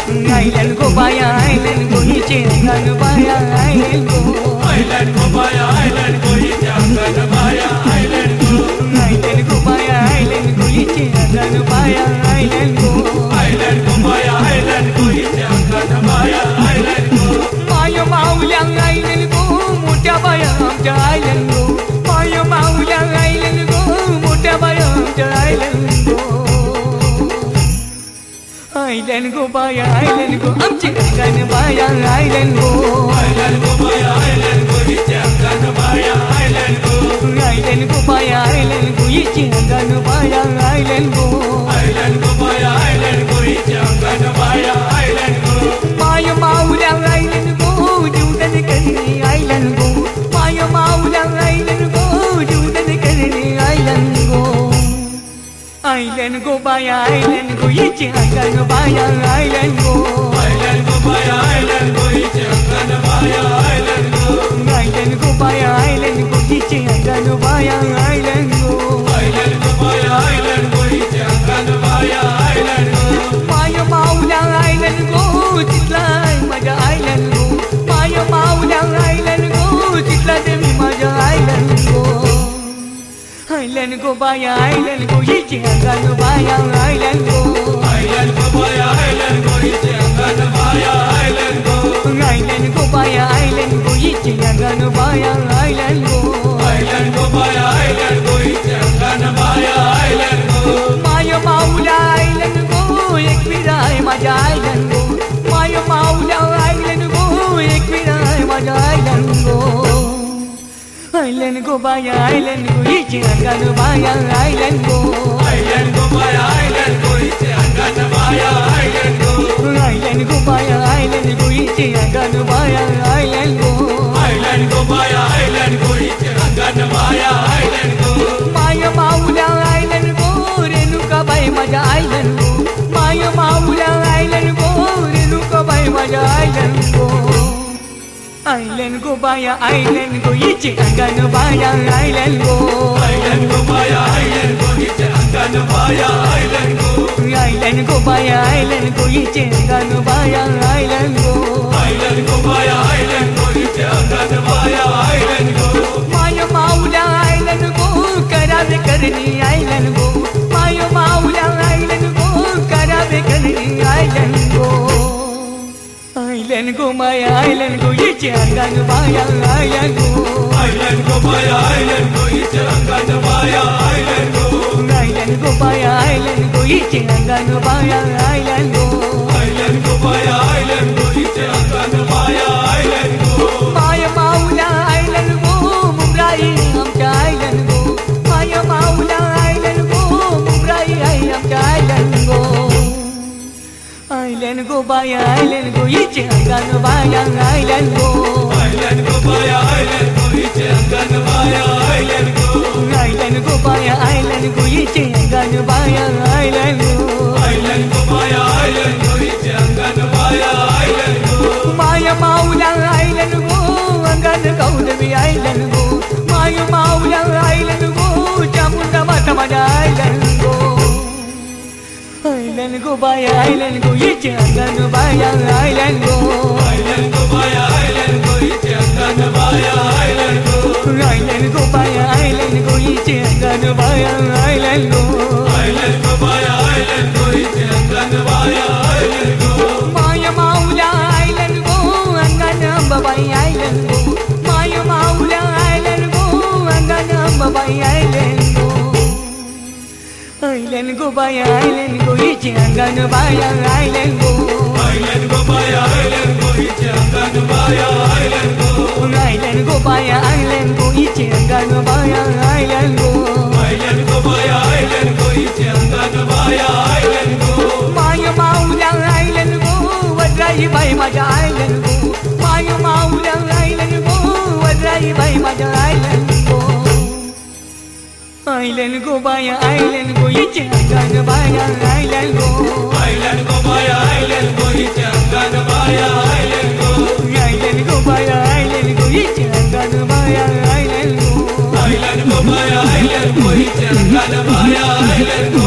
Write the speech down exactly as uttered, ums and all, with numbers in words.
Island go baya, island go ichi angan baya, island go. Island go baya, island go ichi angan baya, island go. Island go baya, island go ichi angan baya, island go. Island go baya, island go ichi angan baya, island go. Maya maulang island go, mota baya amcha island go. Maya maulang island go, mota baya amcha island go. Island go baya, island go, amcha angan baya, island go. Island go baya, island go ichi angan baya, island go. Island go baya, island go ichi angan baya, island go. Island go baya, island go ichi angan baya, island go. Maya maulang island go, judan karni island go. Maya maulang island go, judan karni island go. Island go baya, island go ichi angan baya, island go. Island go baya, island go ichi angan baya, island go. Island go baya, island go ichi angan baya, island go. Island go baya, island go ichi angan baya, island go. Maya maulang island go, chitlay maja island go. Maya maulang island go, chitlay demi maja island go. Island go baya, island go ichi angan baya, island go. Island go baya, island go ichi angan baya, island go. Island go baya, island go ichi angan baya, island go. Island go baya, island go ichi angan baya, island go. Maya maula island go, ek viray maja island go. Maya maula island go, ek viray maja island go. Island go baya, island go ichi angan baya, island go. Island go baya, island go ichi angan baya, island go. Island go baya, island go ichi angan baya, island go. Island go baya, island go ichi angan baya, island go. Maya maula island go, renuka bai maja island go. Maya maula island go, renuka bai maja island go. Island go baya, island go ichi angan baya, island go. Island go baya, island go ichi angan baya, island go. Island go baya, island go ichi angan baya, island go. Island go baya, island go ichi angan baya, island go. Maya maula island go, karabe karni island go. Maya maula island go, karabe karni island go. Island go maya, island go ichi angan baya, island go. Island go baya, island go ichi angan baya, island go. Island go baya, island go ichi angan baya, island go. Island go baya, island go ichi angan baya, island go. Maya maula island go, mumrai amcha island go. Maya maula island go, mumrai amcha island go. Island go baya, island go ichi angan baya, island go. Island go baya, island go ichi angan baya, island go. Island go baya, island go ichi angan baya, island go. Island go baya, island go ichi angan baya, island go. Maya maula island go, angan kaudavi island go. Maya maula island go, chamunda mata maja island go. Island go baya, island go ichi angan baya, island go. Island go baya, island go ichi angan baya, island go. Island go baya, island go ichi angan baya, island go. Island go baya, island go ichi angan baya, island go. Maya maula island go, angan babai island go. Maya maula island go, angan babai island go. Island go baya, island go ichi angan baya, island go. Island go baya, island go ichi angan baya, island go. Island go baya, island go ichi angan baya, island go. Island go baya, island go ichi angan baya, island go. Maya maula island go, wadrai bai maja island go. Maya maula island go, wadrai bai maja island go. Island go baya, island go ichi angan baya, island go. Island go baya, island go ichi angan baya, island go. Island go baya, island go ichi angan baya, island go. Island go baya, island go ichi angan baya, island go.